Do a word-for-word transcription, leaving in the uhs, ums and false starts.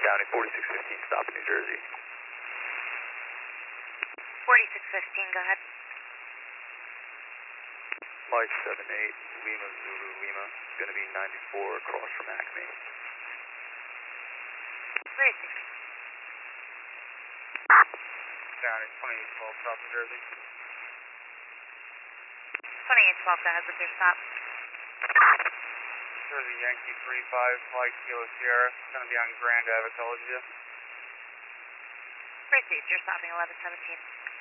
Downey forty-six fifteen, stop in New Jersey. forty-six fifteen, go ahead. Mike seven eight, Lima Zulu Lima, going to be ninety-four across from Acme. Where is it? Downey twenty-eight twelve, stop in Jersey. twenty-eight twelve, go ahead with your stop. Jersey Yankee three five, flight Kilo Sierra, going to be on Grand Ave, I told you. Proceed, you're stopping eleven seventeen.